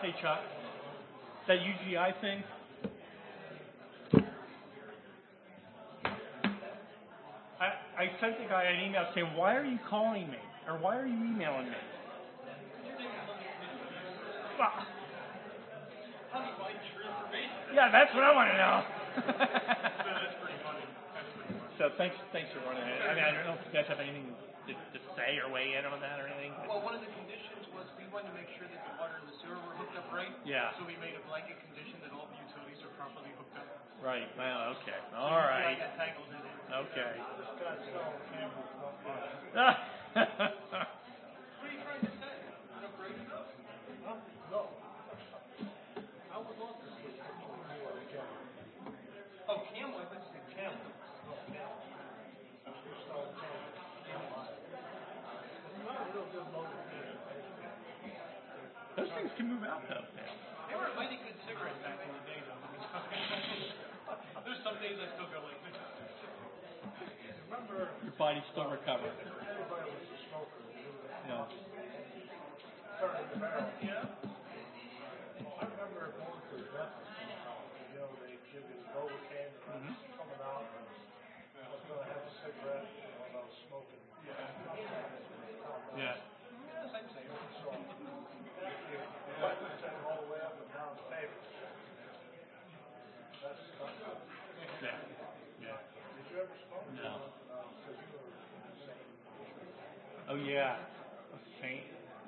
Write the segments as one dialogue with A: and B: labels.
A: Hey Chuck, that UGI thing. I sent the guy an email saying, why are you calling me? Or why are you emailing me? Well, yeah, that's what I want to know. So thanks for running it. I mean, I don't know if you guys have anything to say or weigh in on that or anything.
B: Well, one of the conditions was we wanted to make sure that the water and the sewer were hooked up right.
A: Yeah.
B: So we made a blanket condition that all the utilities are properly hooked up.
A: Right. Well, okay. All right.
B: I got tangled in it.
A: Okay.
B: This guy's selling cameras, not mine.
A: What
B: What are you trying to say? Not great enough? Huh? No. I would love to see it. Oh, Camel? I thought you said Camel. No, Camel. We're selling Camel. It's not a real good motor.
A: Those things can move out though.
B: They were a mighty good cigarette back in the day, though. There's some days I still go like this. Remember,
A: your body's still recovering.
B: Everybody was a smoker.
A: Yeah.
B: Started the barrel. Yeah. I remember going to the dentist. They give you the Novocaine and I was coming out and I was going to have a cigarette while I was smoking.
A: Yeah.
B: Same. So, you button the thing all the way up and down the paper. That's stuff.
A: Yeah.
B: Did you ever smoke?
A: No.
B: Because you were insane.
A: Oh yeah. Saint.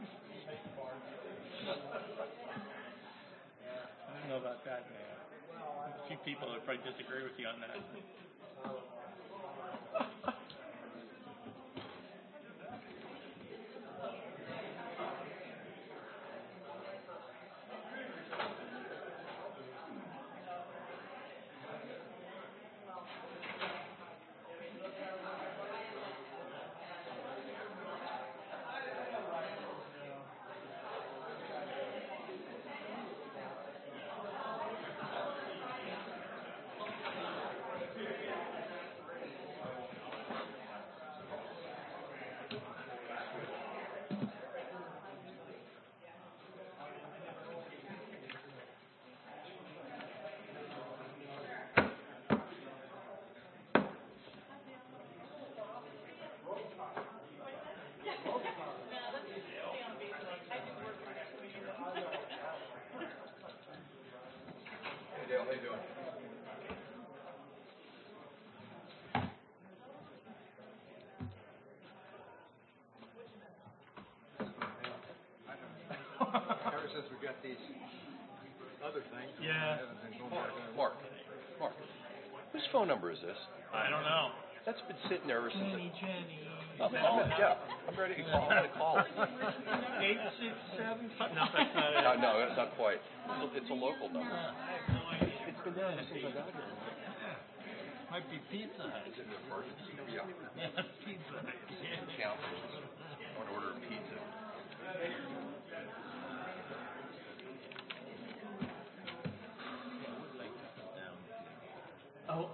A: I don't know about that, man. A few people would probably disagree with you on that.
C: How you doing? Ever since we got these other things,
A: Yeah.
C: we haven't been going back on. Mark, whose phone number is this?
A: I don't know.
C: That's been sitting there ever since.
A: Jenny.
C: Yeah, I'm ready to call. I'm going to call it.
A: 867. No, that's not it.
C: No, that's not quite. It's a local number.
A: I have no idea.
C: It's been there ever since I got here.
A: Might be Pizza Hut.
C: Is it an emergency? Yeah.
A: Yeah, Pizza Hut.
C: Council. I want to order a pizza.
A: Oh.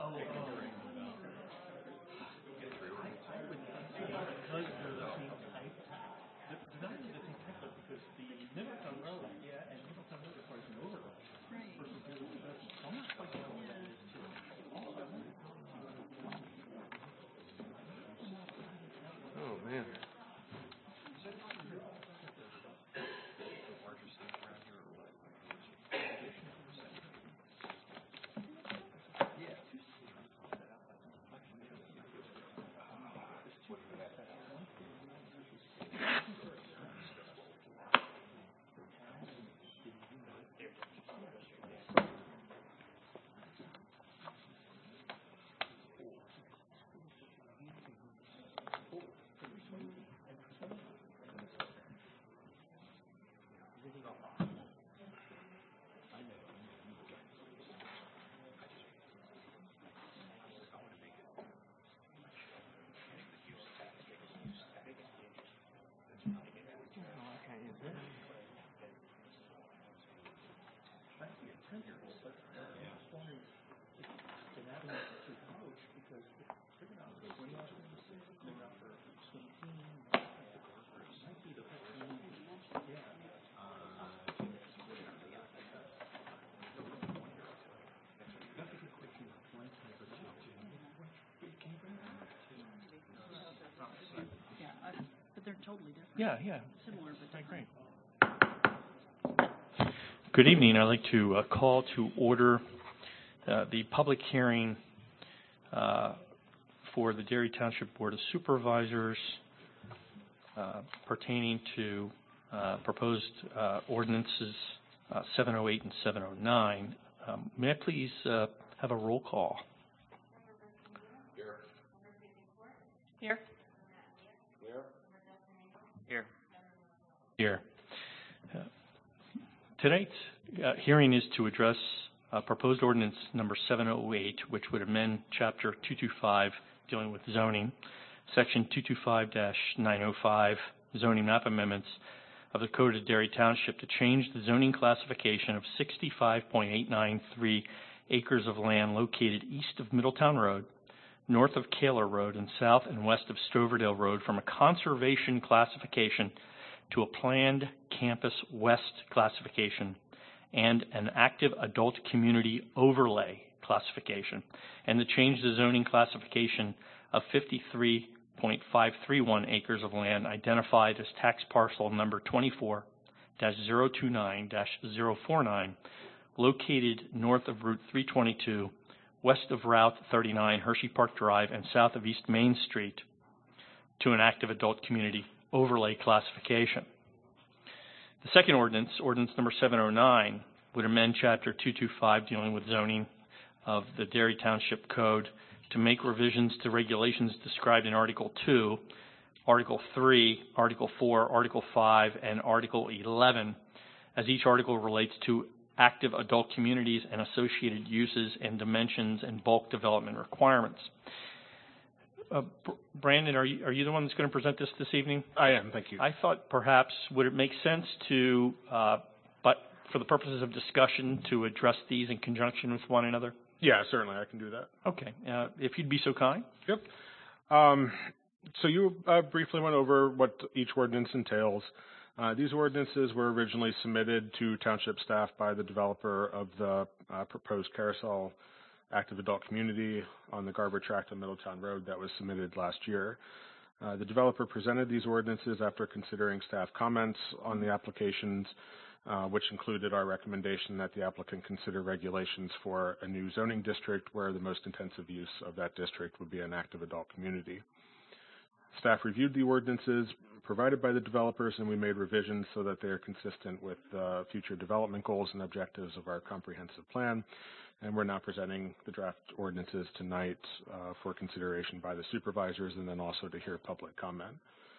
A: Because they're the same type. They're not even the same type though, because the Middleton Road, and Middleton Road requires an overhaul. Versus the other doesn't. I'm not quite sure what that is too.
C: Oh, man.
D: totally different.
A: Yeah.
D: Similar, but
A: Okay,
D: different.
A: great. Good evening. I'd like to call to order the public hearing for the Derry Township Board of Supervisors pertaining to proposed ordinances 708 and 709. May I please have a roll call?
D: Here.
A: Here. Tonight's hearing is to address proposed ordinance number 708, which would amend Chapter 225 dealing with zoning, Section 225-905, zoning map amendments of the Code of Derry Township to change the zoning classification of 65.893 acres of land located east of Middletown Road, north of Kaler Road, and south and west of Stoverdale Road from a conservation classification to a planned campus west classification and an active adult community overlay classification, and to change the zoning classification of 53.531 acres of land identified as tax parcel number 24-029-049 located north of Route 322, west of Route 39, Hershey Park Drive, and south of East Main Street to an active adult community overlay classification. The second ordinance, ordinance number 709, would amend Chapter 225 dealing with zoning of the Derry Township Code to make revisions to regulations described in Article 2, Article 3, Article 4, Article 5, and Article 11, as each article relates to active adult communities and associated uses and dimensions and bulk development requirements. Brandon, are you the one that's going to present this evening?
E: I am, thank you.
A: I thought perhaps would it make sense to, but for the purposes of discussion, to address these in conjunction with one another?
E: Yeah, certainly, I can do that.
A: Okay, if you'd be so kind.
E: Yep. So you briefly went over what each ordinance entails. These ordinances were originally submitted to township staff by the developer of the proposed carousel active adult community on the Garber Tract on Middletown Road that was submitted last year. The developer presented these ordinances after considering staff comments on the applications, which included our recommendation that the applicant consider regulations for a new zoning district where the most intensive use of that district would be an active adult community. Staff reviewed the ordinances provided by the developers, and we made revisions so that they are consistent with future development goals and objectives of our comprehensive plan. And we're now presenting the draft ordinances tonight for consideration by the supervisors and then also to hear public comment.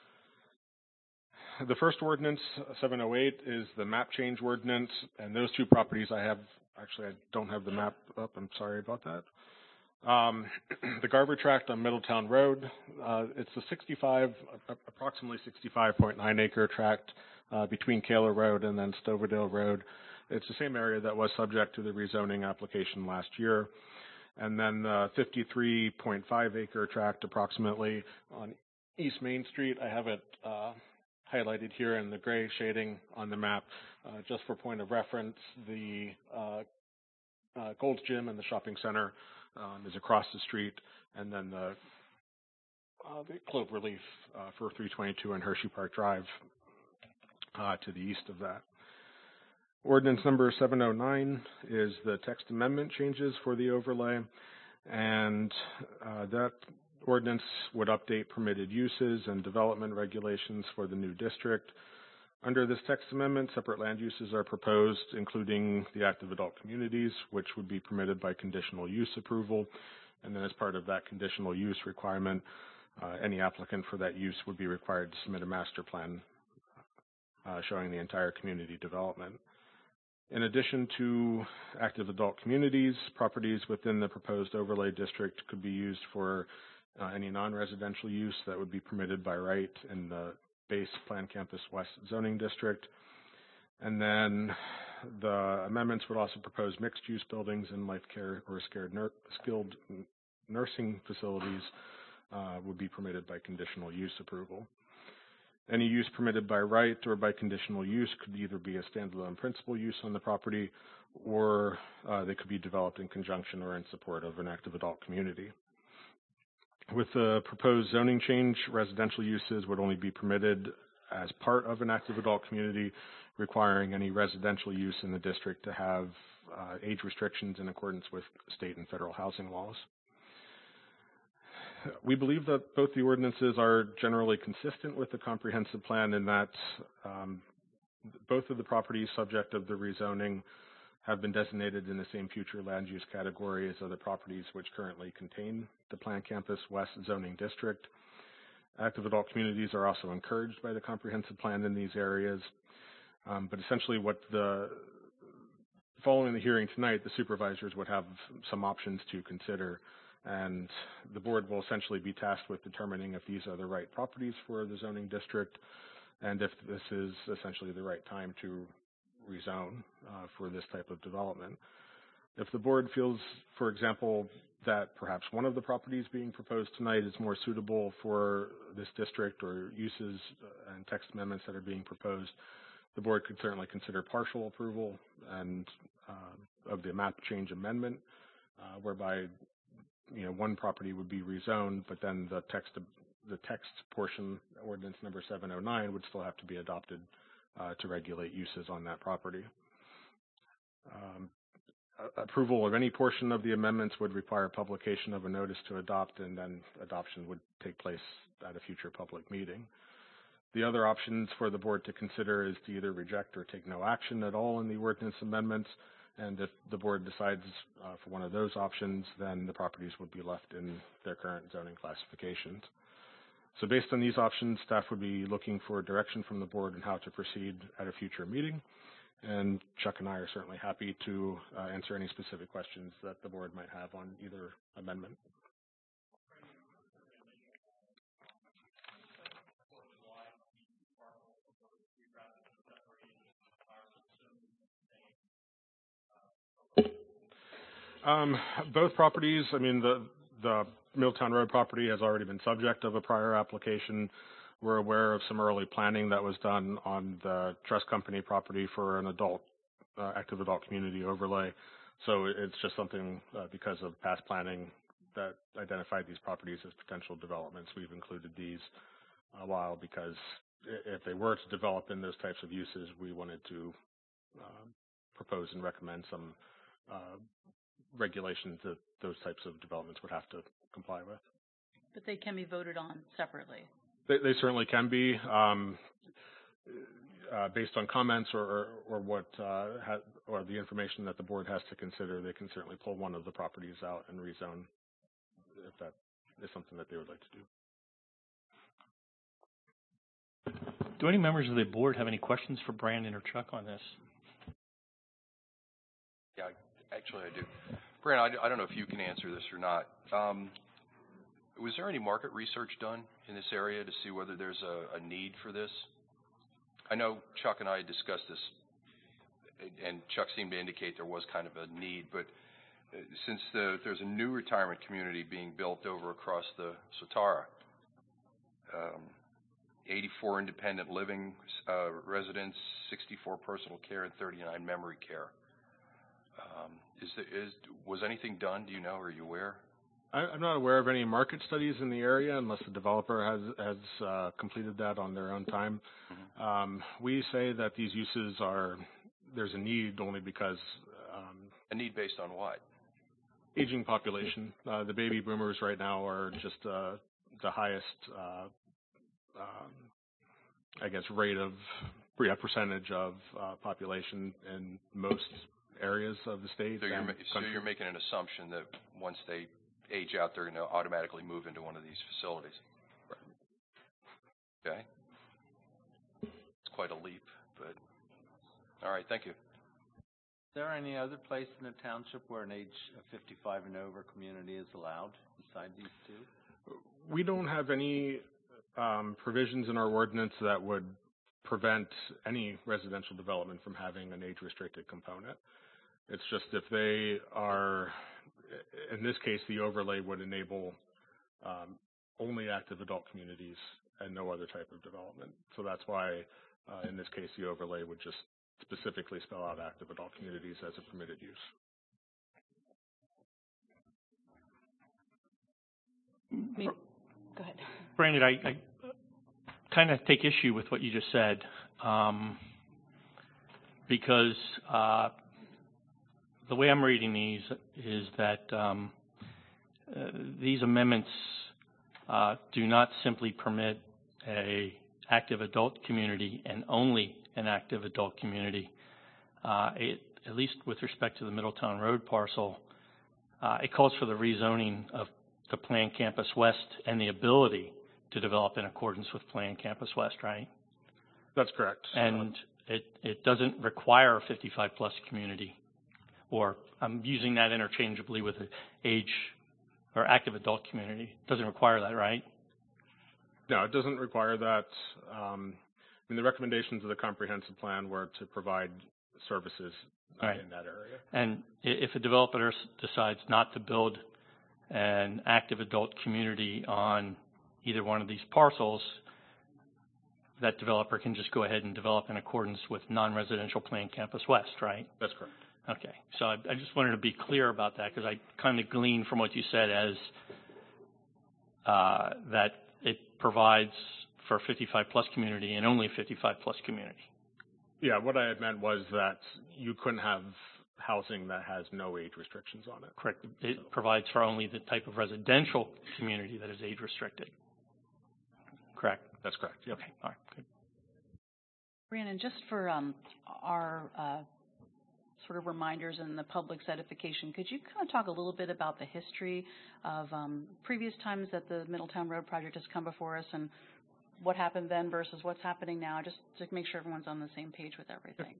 E: The first ordinance, 708, is the map change ordinance, and those two properties I don't have the map up, I'm sorry about that. The Garber Tract on Middletown Road, it's a approximately 65.9 acre tract between Kaler Road and then Stoverdale Road. It's the same area that was subject to the rezoning application last year. And then the 53.5 acre tract approximately on East Main Street. I have it highlighted here in the gray shading on the map. Just for point of reference, the Gold's Gym and the shopping center is across the street, and then the Clover Leaf for 322 and Hershey Park Drive to the east of that. Ordinance number 709 is the text amendment changes for the overlay, and that ordinance would update permitted uses and development regulations for the new district. Under this text amendment, separate land uses are proposed, including the active adult communities, which would be permitted by conditional use approval. And then as part of that conditional use requirement, any applicant for that use would be required to submit a master plan showing the entire community development. In addition to active adult communities, properties within the proposed overlay district could be used for any non-residential use that would be permitted by right in the base Plan Campus West zoning district. And then the amendments would also propose mixed-use buildings and life care or skilled nursing facilities would be permitted by conditional use approval. Any use permitted by right or by conditional use could either be a standalone principal use on the property, or they could be developed in conjunction or in support of an active adult community. With the proposed zoning change, residential uses would only be permitted as part of an active adult community, requiring any residential use in the district to have age restrictions in accordance with state and federal housing laws. We believe that both the ordinances are generally consistent with the comprehensive plan in that both of the properties subject of the rezoning have been designated in the same future land use category as other properties which currently contain the Planned Campus West zoning district. Active adult communities are also encouraged by the comprehensive plan in these areas. But essentially following the hearing tonight, the supervisors would have some options to consider, and the board will essentially be tasked with determining if these are the right properties for the zoning district and if this is essentially the right time to rezone for this type of development. If the board feels, for example, that perhaps one of the properties being proposed tonight is more suitable for this district or uses and text amendments that are being proposed, the board could certainly consider partial approval and of the map change amendment, whereby one property would be rezoned, but then the text portion, ordinance number 709, would still have to be adopted to regulate uses on that property. Approval of any portion of the amendments would require publication of a notice to adopt, and then adoption would take place at a future public meeting. The other options for the board to consider is to either reject or take no action at all in the ordinance amendments, and if the board decides for one of those options, then the properties would be left in their current zoning classifications. So based on these options, staff would be looking for direction from the board on how to proceed at a future meeting. And Chuck and I are certainly happy to answer any specific questions that the board might have on either amendment. Both properties, I mean, the Milltown Road property has already been subject of a prior application. We're aware of some early planning that was done on the trust company property for an active adult community overlay. So it's just something because of past planning that identified these properties as potential developments. We've included these a while because if they were to develop in those types of uses, we wanted to propose and recommend some regulations that those types of developments would have to comply with.
D: But they can be voted on separately.
E: They certainly can be, based on comments or what or the information that the board has to consider. They can certainly pull one of the properties out and rezone if that is something that they would like to do.
A: Do any members of the board have any questions for Brandon or Chuck on this?
C: Yeah, actually I do. Brandon, I don't know if you can answer this or not. Was there any market research done in this area to see whether there's a need for this? I know Chuck and I discussed this, and Chuck seemed to indicate there was kind of a need, but since there's a new retirement community being built over across the Sotara, 84 independent living residents, 64 personal care, and 39 memory care. Was anything done? Do you know? Are you aware?
E: I'm not aware of any market studies in the area unless the developer has completed that on their own time. Mm-hmm. We say that these uses there's a need only because...
C: a need based on what?
E: Aging population. The baby boomers right now are just the highest, rate of percentage of population in most areas of the state.
C: So you're making an assumption that once they age out, they're going to automatically move into one of these facilities. Right. Okay. It's quite a leap, but all right, thank you.
F: Is there any other place in the township where an age of 55 and over community is allowed beside these two?
E: We don't have any provisions in our ordinance that would prevent any residential development from having an age-restricted component. It's just if they are, in this case, the overlay would enable only active adult communities and no other type of development. So that's why, in this case, the overlay would just specifically spell out active adult communities as a permitted use.
D: Go ahead.
A: Brandon, I kind of take issue with what you just said, because the way I'm reading these is that these amendments do not simply permit a active adult community and only an active adult community. At least with respect to the Middletown Road parcel, it calls for the rezoning of the Plan Campus West and the ability to develop in accordance with Plan Campus West, right?
E: That's correct.
A: And it doesn't require a 55-plus community, or I'm using that interchangeably with an age or active adult community. It doesn't require that, right?
E: No, it doesn't require that. The recommendations of the comprehensive plan were to provide services
A: Right.
E: in that area.
A: And if a developer decides not to build an active adult community on either one of these parcels, that developer can just go ahead and develop in accordance with non-residential Plan Campus West, right?
E: That's correct.
A: Okay. So I just wanted to be clear about that, because I kind of gleaned from what you said as that it provides for a 55-plus community and only a 55-plus community.
E: Yeah, what I had meant was that you couldn't have housing that has no age restrictions on it.
A: Correct. It provides for only the type of residential community that is age restricted. Correct.
E: That's correct. Yep.
A: Okay. All right. Good.
D: Brandon, just for our sort of reminders and the public's edification, could you kind of talk a little bit about the history of previous times that the Middletown Road project has come before us, and what happened then versus what's happening now, just to make sure everyone's on the same page with everything?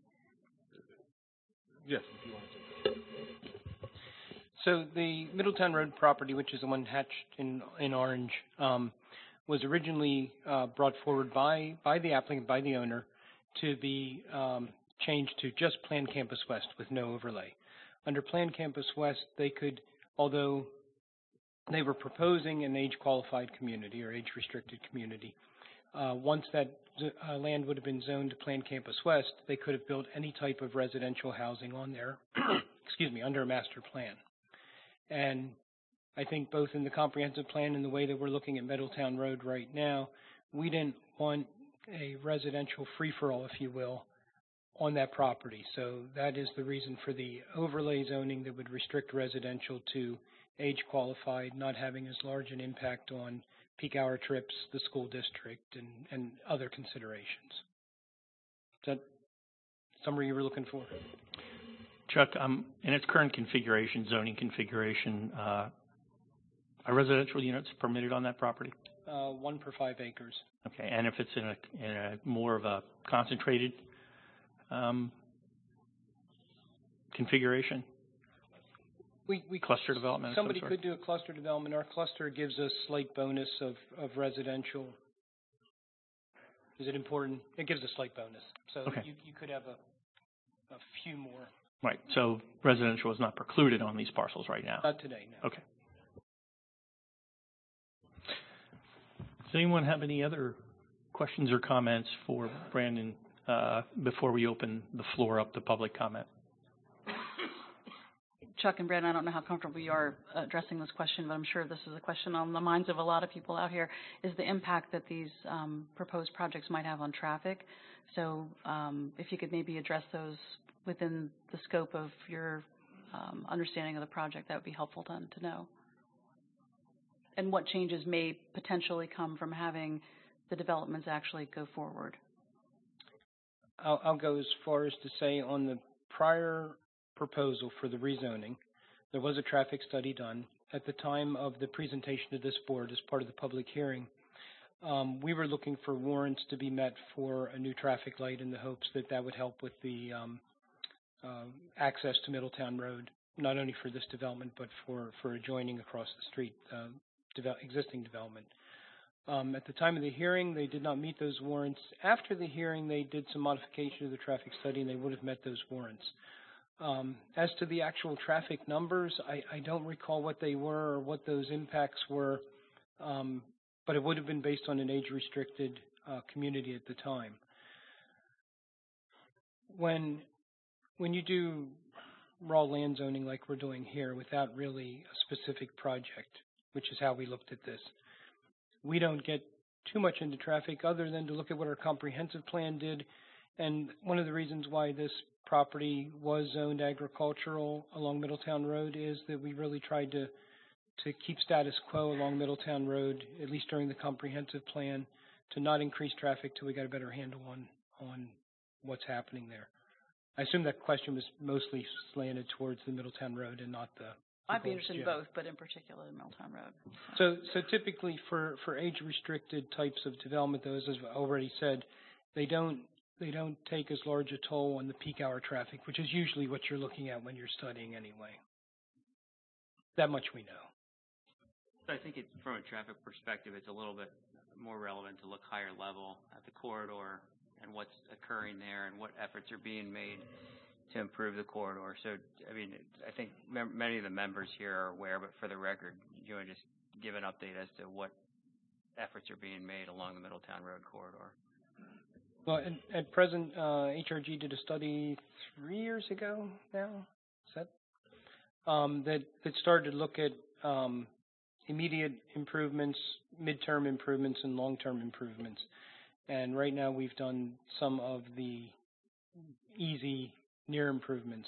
E: Yes, if you want to.
G: So the Middletown Road property, which is the one hatched in orange, was originally brought forward by the applicant, by the owner, to be changed to just Plan Campus West with no overlay. Under Plan Campus West, they could, although they were proposing an age-qualified community or age-restricted community, once that land would have been zoned to Plan Campus West, they could have built any type of residential housing on there, under a master plan. And I think both in the comprehensive plan and the way that we're looking at Middletown Road right now, we didn't want a residential free-for-all, if you will, on that property. So that is the reason for the overlay zoning that would restrict residential to age-qualified, not having as large an impact on peak hour trips, the school district, and other considerations. Is that summary you were looking for?
A: Chuck, in its current configuration, zoning configuration, are residential units permitted on that property?
G: 1 per 5 acres.
A: Okay, and if it's in a more of a concentrated configuration?
G: We
A: cluster development.
G: Somebody could do a cluster development. Our cluster gives a slight bonus of residential. Is it important? It gives a slight bonus. So
A: okay.
G: You could have a few more.
A: Right. So residential is not precluded on these parcels right now.
G: Not today, no.
A: Okay. Does anyone have any other questions or comments for Brandon before we open the floor up to public comment?
D: Chuck and Brandon, I don't know how comfortable you are addressing this question, but I'm sure this is a question on the minds of a lot of people out here, is the impact that these proposed projects might have on traffic. So if you could maybe address those within the scope of your understanding of the project, that would be helpful to know. And what changes may potentially come from having the developments actually go forward.
G: I'll go as far as to say on the prior proposal for the rezoning, there was a traffic study done. At the time of the presentation to this board as part of the public hearing, we were looking for warrants to be met for a new traffic light in the hopes that that would help with the access to Middletown Road, not only for this development, but for adjoining across the street existing development. At the time of the hearing, they did not meet those warrants. After the hearing, they did some modification of the traffic study, and they would have met those warrants. As to the actual traffic numbers, I don't recall what they were or what those impacts were, but it would have been based on an age-restricted community at the time. When you do raw land zoning like we're doing here without really a specific project, which is how we looked at this. We don't get too much into traffic other than to look at what our comprehensive plan did. And one of the reasons why this property was zoned agricultural along Middletown Road is that we really tried to keep status quo along Middletown Road, at least during the comprehensive plan, to not increase traffic till we got a better handle on what's happening there. I assume that question was mostly slanted towards the Middletown Road and not the
D: I'd be interested in both, but in particular in Middletown Road.
G: So typically for age-restricted types of development, those, as I already said, they don't take as large a toll on the peak hour traffic, which is usually what you're looking at when you're studying anyway. That much we know.
H: So I think from a traffic perspective, it's a little bit more relevant to look higher level at the corridor and what's occurring there and what efforts are being made to improve the corridor. So, I mean, I think many of the members here are aware, but for the record, you want to just give an update as to what efforts are being made along the Middletown Road corridor.
G: Well, at present, HRG did a study 3 years ago now, is that started to look at immediate improvements, midterm improvements, and long-term improvements. And right now we've done some of the easy near improvements.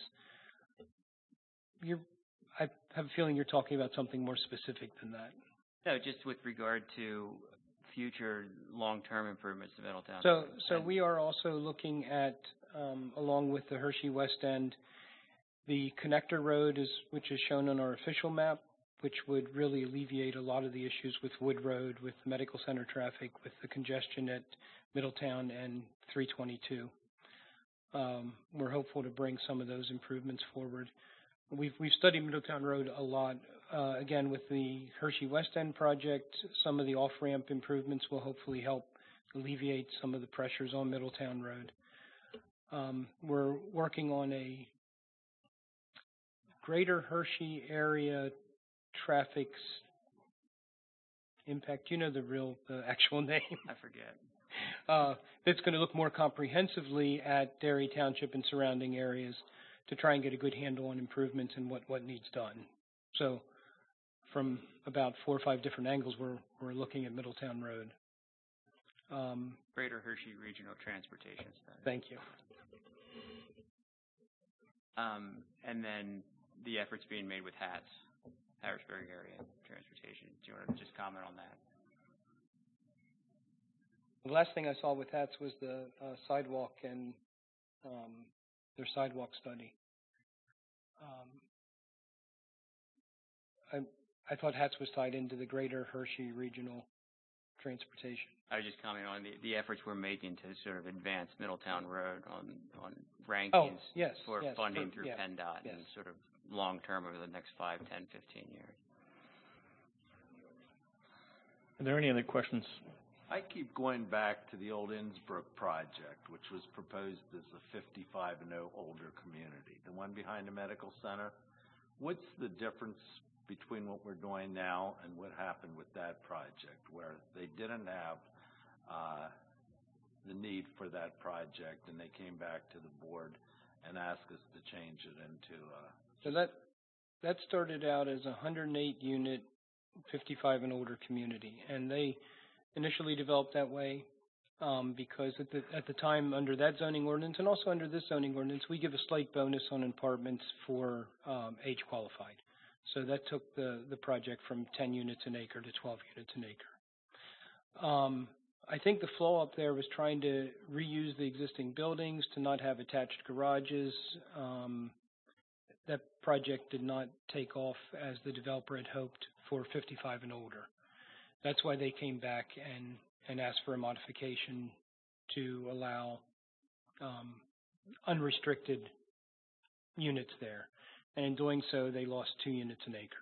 G: I have a feeling you're talking about something more specific than that.
H: No, just with regard to future long-term improvements to Middletown.
G: So we are also looking at, along with the Hershey West End, the connector road, which is shown on our official map, which would really alleviate a lot of the issues with Wood Road, with the medical center traffic, with the congestion at Middletown and 322. We're hopeful to bring some of those improvements forward. We've studied Middletown Road a lot. Again, with the Hershey West End project, some of the off-ramp improvements will hopefully help alleviate some of the pressures on Middletown Road. We're working on a Greater Hershey area traffic impact. You know the actual name?
H: I forget.
G: That's going to look more comprehensively at Derry Township and surrounding areas to try and get a good handle on improvements and what needs done. So from about 4 or 5 different angles, we're looking at Middletown Road.
H: Greater Hershey Regional Transportation Study.
G: Thank you.
H: And then the efforts being made with HATS, Harrisburg Area Transportation. Do you want to just comment on that?
G: The last thing I saw with HATS was the sidewalk and their sidewalk study. I thought HATS was tied into the Greater Hershey Regional Transportation.
H: I was just commenting on the efforts we're making to sort of advance Middletown Road on rankings for funding through PennDOT and sort of long term over the next 5, 10, 15 years.
A: Are there any other questions?
F: I keep going back to the old Innsbrook project, which was proposed as a 55 and older community, the one behind the medical center. What's the difference between what we're doing now and what happened with that project, where they didn't have the need for that project, and they came back to the board and asked us to change it into
G: So that started out as a 108-unit 55 and older community, and they initially developed that way because at the time under that zoning ordinance and also under this zoning ordinance, we give a slight bonus on apartments for age qualified. So that took the project from 10 units an acre to 12 units an acre. I think the flow up there was trying to reuse the existing buildings to not have attached garages. That project did not take off as the developer had hoped for 55 and older. That's why they came back and asked for a modification to allow unrestricted units there. And in doing so, they lost 2 units an acre.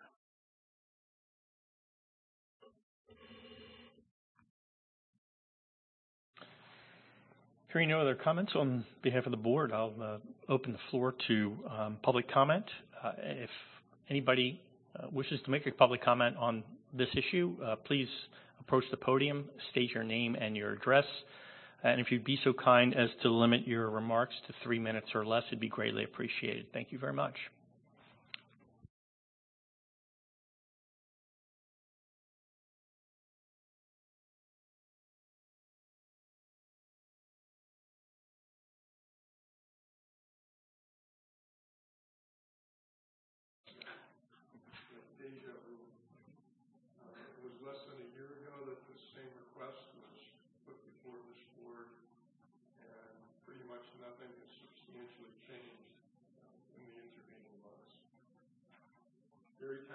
A: Hearing no other comments on behalf of the board, I'll open the floor to public comment. If anybody wishes to make a public comment on this issue, please approach the podium, state your name and your address, and if you'd be so kind as to limit your remarks to 3 minutes or less, it'd be greatly appreciated. Thank you very much.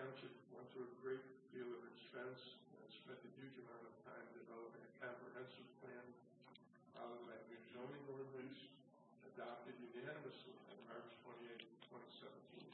B: Township went to a great deal of expense and spent a huge amount of time developing a comprehensive plan, followed by a new zoning ordinance adopted unanimously on March 28, 2017.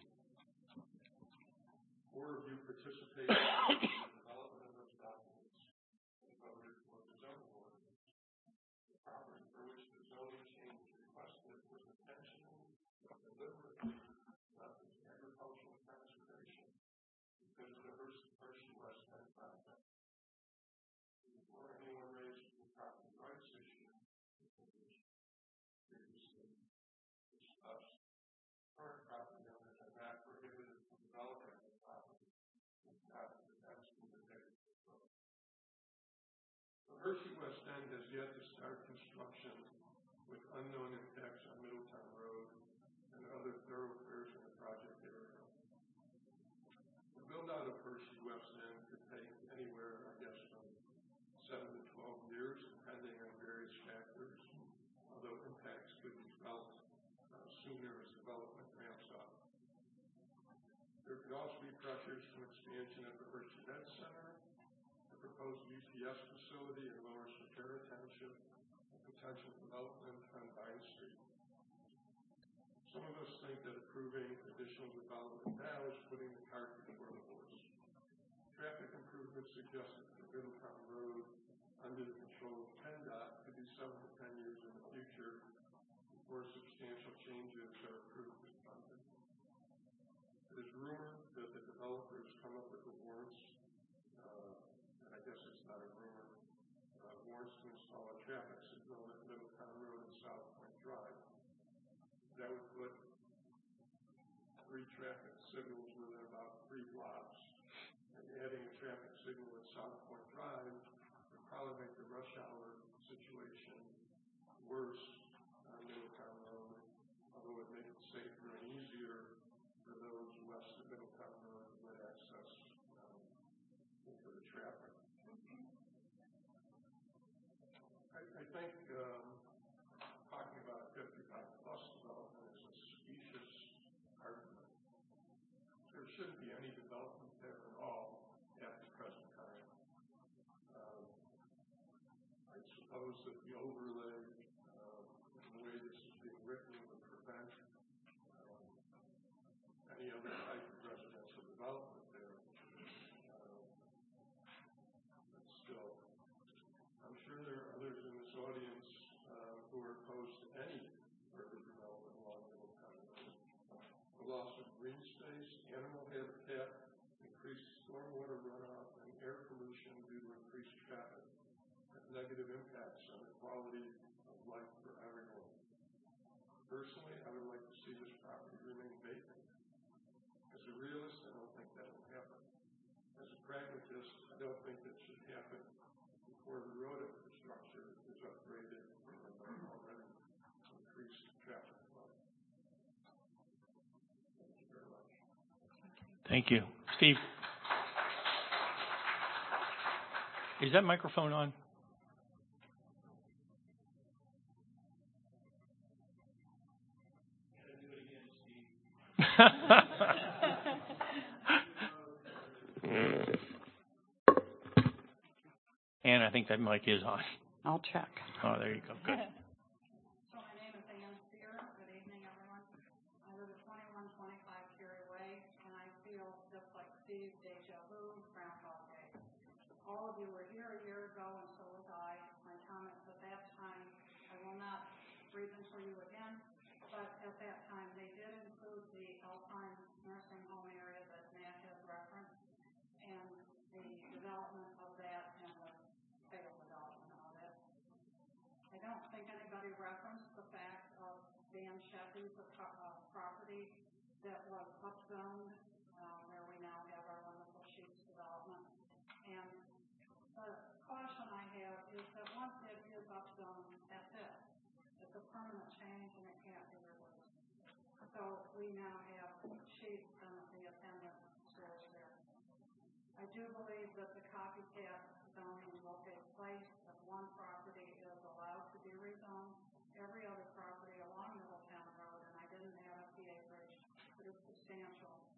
B: 4 of you participated in the development of those documents and voted for the zoning ordinance. The property for which the zoning change requested was intentionally and deliberately left as agricultural conservation because of the Hershey West End project. Before anyone raised the property rights issue, previously discussed, current property owners are not prohibited from developing the property without the density that they propose. The Hershey West End has yet to start construction with unknown impacts on Middletown Road and other thoroughfares in the project area. The build-out of Hershey West End could take anywhere, I guess, from 7 to 12 years, depending on various factors, although impacts could be felt sooner as development ramps up. There could also be pressures from expansion of the Hershey Med Center, the proposed UPS facility in Lower Sotera Township, and potential development on Vine Street. Some of us think that approving additional development now is putting the cart before the horse. Traffic improvements suggested for Middletown Road under the control of PennDOT could be 7 to 10 years in the future before substantial changes are approved and funded. It is rumored that the developers come up with the warrants, and I guess it's not a rumor, warrants to install a traffic signal at Middletown Road and South Point Drive. That would put 3 traffic signals within about 3 blocks, and adding a traffic signal at South Point Drive would probably make the rush hour situation worse on Middletown Road, although it would make it safer and easier for those west of Middletown Road to get access into the traffic. I think talking about 55-plus development is a specious argument. There shouldn't be any development there at all at the present time. I suppose that the overlay, the way this is being written, would prevent any other type of residential development there. But still, I'm sure there are others in this audience who are opposed to any further development along Middletown Road. The loss of green space, animal habitat, increased stormwater runoff, and air pollution due to increased traffic have negative impacts on the quality of life for everyone. Personally, I would like to see this property remain vacant. As a realist, I don't think that will happen. As a pragmatist, I don't think that should happen before the road infrastructure is upgraded and already increased traffic flow. Thank you very much.
A: Thank you. Steve? Is that microphone on?
B: Can I do it again, Steve?
A: And I think that mic is on.
D: I'll check.
A: Oh, there you go. Good.
I: So my name is Ann Sear. Good evening, everyone. I live at 2125 Cary Way, and I feel just like Steve, deja vu, Groundhog Day. All of you were here a year ago, and so was I. My comments at that time, I will not read them for you again, but at that time they did include the Alpine nursing home area that Matt has referenced, and the development of that and the failed development of it. I don't think anybody referenced the fact of Dan Sheffy's property that was upzoned, where we now have our wonderful Sheets development. And the caution I have is that once it is upzoned, that's it. It's a permanent change and it can't be reversed. So we now have Sheets and the attendant stores there. I do believe that the copycat zoning will take place if one property is allowed to be rezoned. Every other property along Middletown Road, and I didn't add up the acreage, but it's substantial, as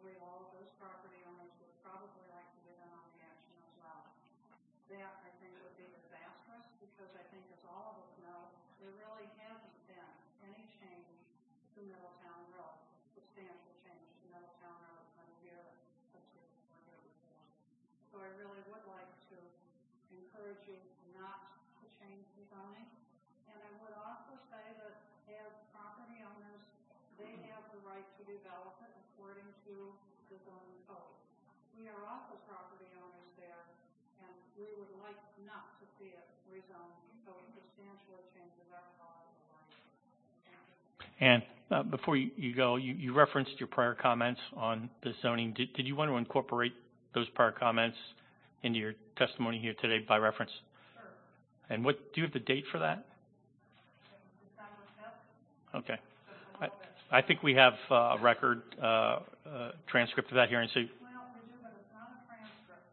I: probably all of those property owners would probably like to get in on the action as well. That, I think, would be disastrous because I think, as all of us know, there really hasn't been any change to Middletown Road, substantial change to Middletown Road from here since we were here before. So I really would like to encourage you not to change the zoning. And I would also say that as property owners, they have the right to develop it according to the zoning code. We are also property owners there, and we would like not to see it rezoned so it substantially changes our quality of life.
A: And before you go, you referenced your prior comments on the zoning. Did you want to incorporate those prior comments into your testimony here today by reference?
I: Sure.
A: And do you have the date for that?
I: December 5th.
A: Okay. I think we have a record transcript of that hearing. So.
I: Well, we do, but it's not a transcript.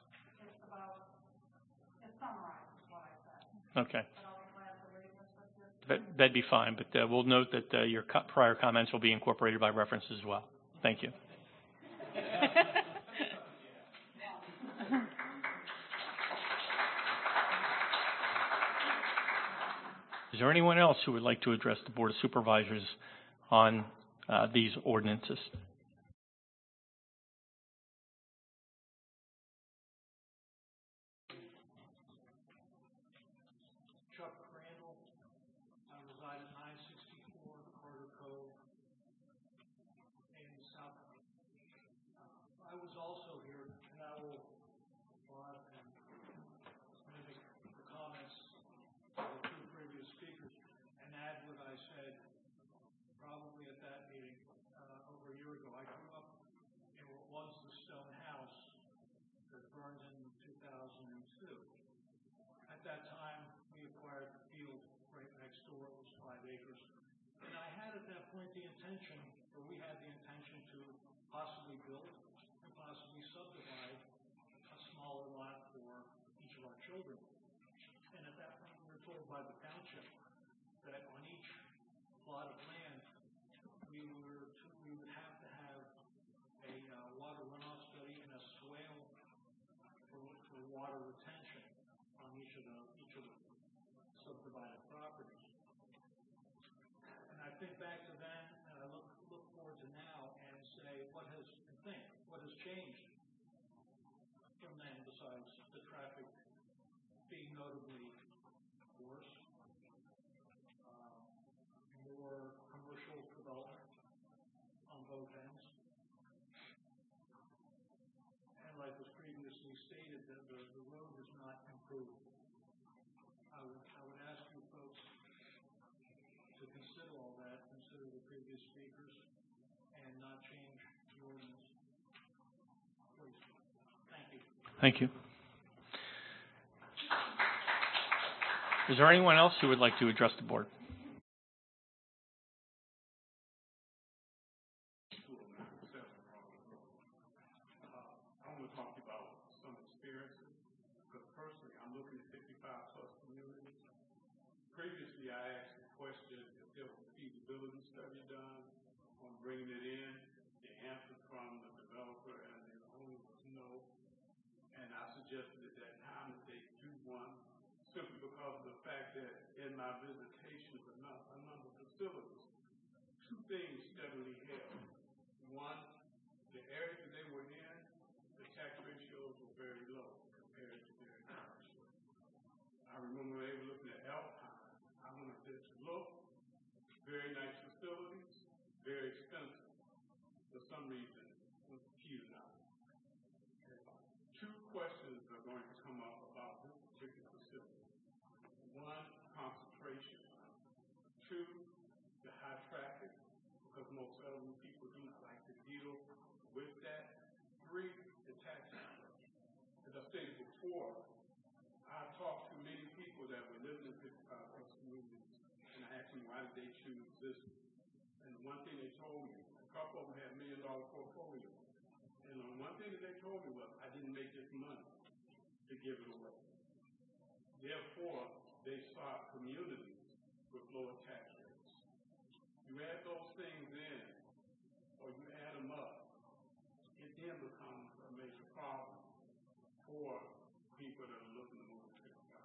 I: It summarizes what I said.
A: Okay.
I: But I'll be glad to read this with you.
A: That'd be fine, but we'll note that your prior comments will be incorporated by reference as well. Thank you. Is there anyone else who would like to address the Board of Supervisors on these ordinances?
B: Chuck Crandall. I reside at 964 Carter Cove in South. I was also here, and I will plot and mimic the comments of the two previous speakers and add what I said probably at that meeting over a year ago. I grew up in what was the stone house that burned in 2002. At that time, we acquired the field right next door. It was 5 acres. And I had at that point we had the intention to possibly build and possibly subdivide a smaller lot for each of our children. And at that point, we were told by the township that on each plot of land, we would have to have a water runoff study and a swale for water retention on each of the subdivided properties. And I think back to then, and I look forward to now, and say what has changed from then besides the traffic being notably worse, more commercial development on both ends, and like was previously stated, that the road has not improved. I would ask you folks to consider all that, consider the previous speakers, and not change the ordinance. Please. Thank you.
A: Thank you. Is there anyone else who would like to address the board?
J: I want to talk about some experiences, because personally, I'm looking at 55-plus communities. Previously, I asked the question if there was a feasibility study done on bringing it in. The answer from the developer and the owner was no. And I suggested at that time that they do one, simply because of the fact that in my visitations of a number of facilities, two things steadily held. One, the area that they were in, the tax ratios were very low compared to their tax ratios. I remember they were looking at Alpine. I went up there to look. Very nice facilities, very expensive. For some reason, was petered out. Two questions are going to come up about this particular facility. One, concentration. Two, the high traffic, because most elderly people do not like to deal with that. Three, the tax structure. As I stated before, I talked to many people that were living in 55-plus communities, and I asked them why did they choose this. And the one thing they told me, a couple of them had $1 million portfolios. And the one thing that they told me was, I didn't make this money to give it away. Therefore, they sought communities with lower tax rates. You add those things in, or you add them up, for people that are looking to move to 55.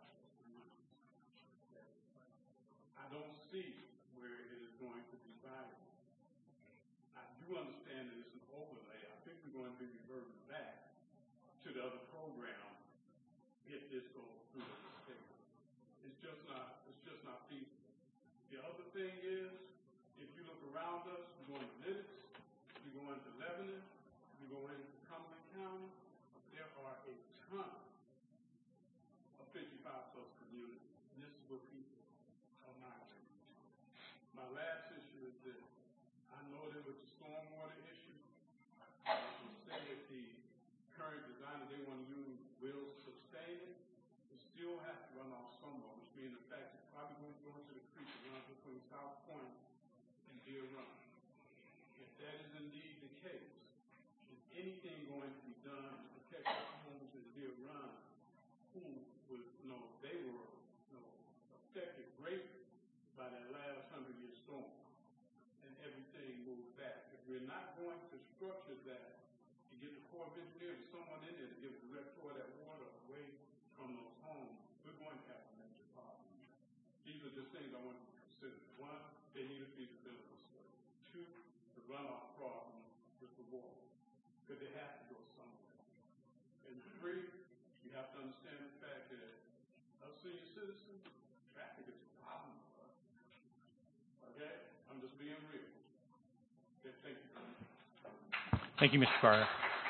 J: I don't see where it is going to be viable. I do understand that it's an overlay. I think we're going to be reverting back to the other program if this goes through the state. It's just not feasible. The other thing is, if you look around us, you go into Lititz, you go into Lebanon, you go into Cumberland County, there are a ton of 55-plus communities. This is what people are migrating. My last issue is this. I know there was a stormwater issue. They say that the current design that they want to use will sustain it. It still has to run off somewhere, which means the fact it's probably going to go into the creek that runs between South Point and Deer Run. If that is indeed the case, is anything going to be done to protect the homes in Deer Run who was, they were, affected greatly by that last 100-year storm, and everything moved back. If we're not going to structure that to get the Corps of Engineers or someone in there to give a direct flow of that water away from those homes, we're going to have a major problem. These are just things I want you to consider. One, they need a feasibility study. Two, the runoff problem with the water, because they have to go somewhere. And three, you have to understand the fact that us senior citizens, traffic is a problem for us. Okay? I'm just being real. Okay, thank you.
A: Thank you, Mr. Farrar.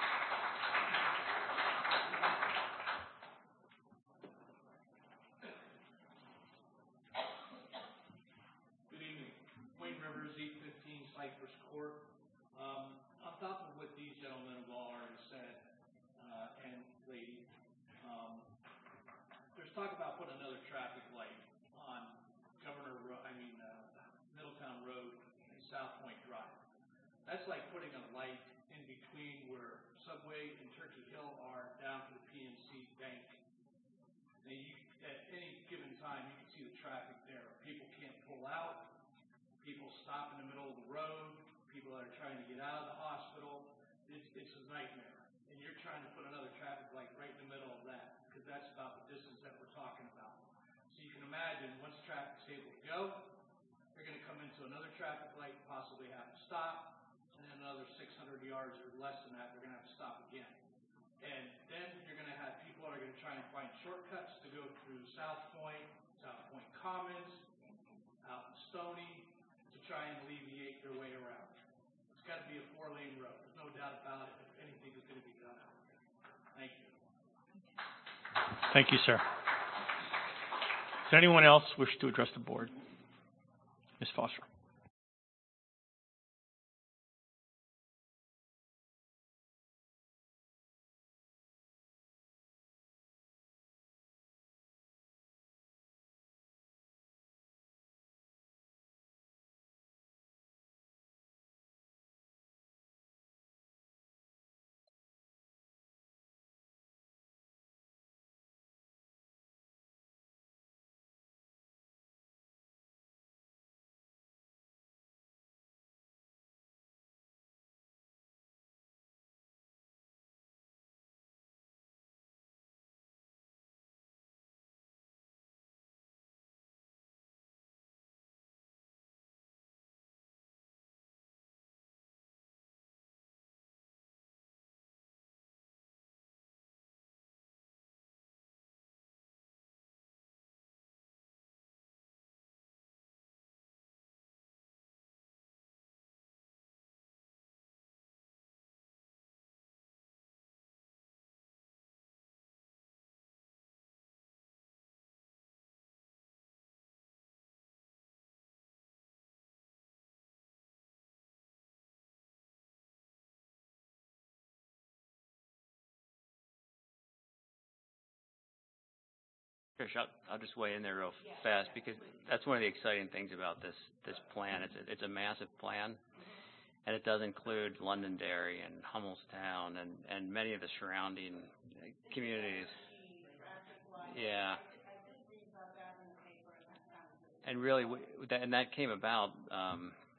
K: Good evening. Wayne Rivers, 815 Cypress Court. On top of what these gentlemen have already said, and lady, there's talk about putting another traffic light on Middletown Road and South Point Drive. That's like putting a light in between where Subway and Turkey Hill are down to the PNC Bank. And at any given time, you can see the traffic there. People can't pull out. People stop in the middle of the road. People that are trying to get out of the hospital. It's a nightmare. And you're trying to put another traffic light right in the middle of that, because that's about the distance that we're talking about. So you can imagine, once traffic's able to go, they're going to come into another traffic light, possibly have to stop, and then another 600 yards or less than that, they're going to have to stop again. And then you're going to have people that are going to try and find shortcuts to go through South Point Commons, out in Stony, to try and alleviate their way around. It's got to be a 4-lane road. There's no doubt about it if anything is going to be done out there. Thank you.
A: Thank you, sir. Does anyone else wish to address the board? Ms. Foster.
H: Trish, I'll just weigh in there real fast, because that's one of the exciting things about this plan. It's a massive plan, and it does include Londonderry and Hummelstown and many of the surrounding communities. Yeah. And really, and that came about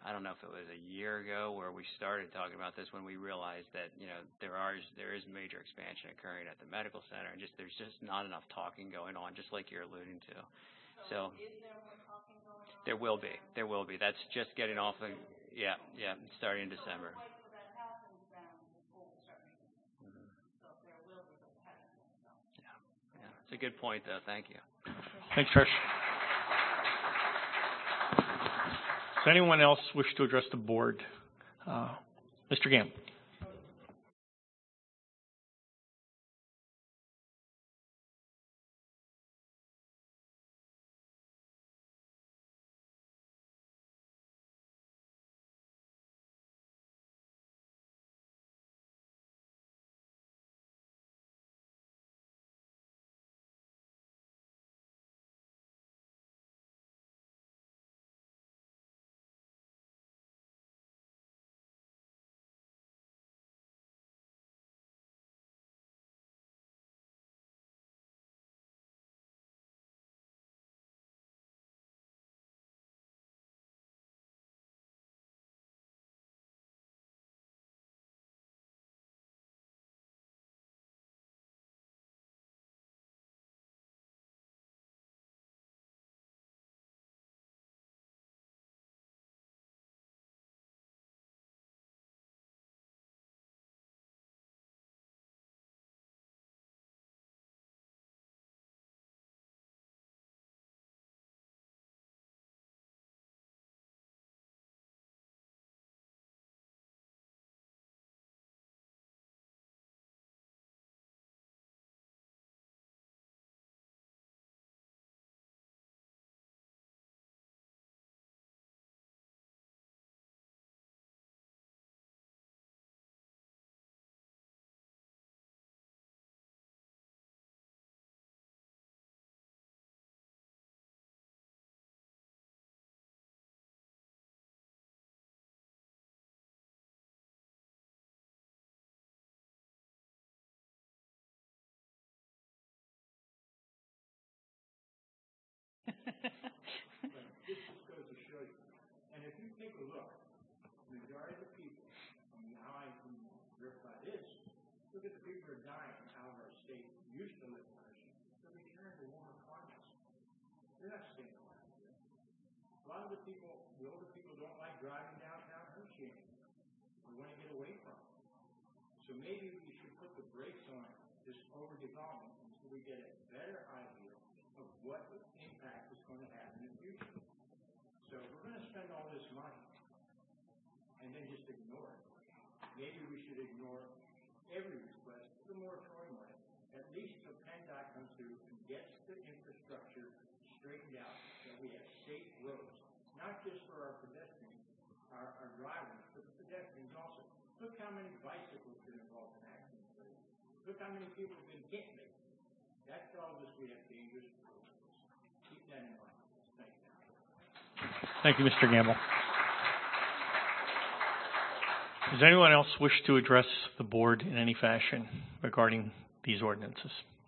H: I don't know if it was a year ago where we started talking about this, when we realized that, there is major expansion occurring at the medical center, and there's just not enough talking going on, just like you're alluding to. So
I: Is there more talking going on?
H: there will be. That's just getting off the, starting in December.
I: Wait till that happens, then the school will start meeting. So there will be those headings.
H: Yeah, it's a good point, though. Thank you.
A: Thanks, Trish. Does anyone else wish to address the board? Mr. Gamble.
K: This just goes to show you. And if you take a look, the majority of the people, how I can verify this, look at the people who are dying out of our state, used to live in Hershey. They're returning to warmer climates. They're not staying around here. A lot of the older people don't like driving downtown Hershey anymore. They want to get away from it. So maybe we should put the brakes on this overdevelopment until we get a better idea of what impact it's going to have in the future. So if we're going to spend all this money and then just ignore it, maybe we should ignore every request for the moratorium money, at least till PennDOT comes through and gets the infrastructure straightened out, that we have safe roads, not just for our pedestrians, our drivers, but the pedestrians also. Look how many bicycles have been involved in accidents lately. Look how many people have been hit lately. That tells us we have dangerous roads. Keep that in mind. Thank you.
A: Thank you, Mr. Gamble. Does anyone else wish to address the board in any fashion regarding these ordinances?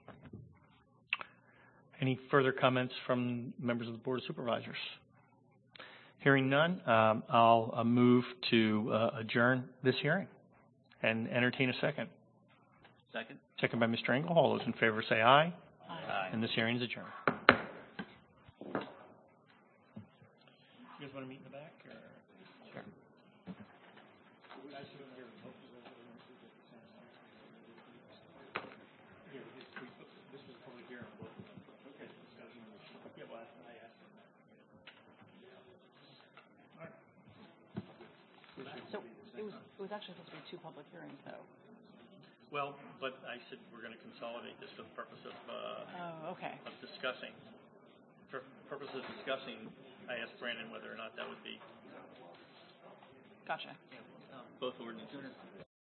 A: Any further comments from members of the Board of Supervisors? Hearing none, I'll move to adjourn this hearing and entertain a second.
H: Second.
A: Second by Mr. Engel. All those in favor say aye.
H: Aye.
A: And this hearing is adjourned. You guys want to meet in the back? Or? Sure. This was probably here on both of them. Okay. Yeah, well, I asked them that. All right.
D: So it was actually supposed to be two public hearings, though.
A: Well, but I said we're going to consolidate this for the purpose of of discussing. For purposes of discussing, I asked Brandon whether or not that would be
D: Gotcha.
A: both ordinances.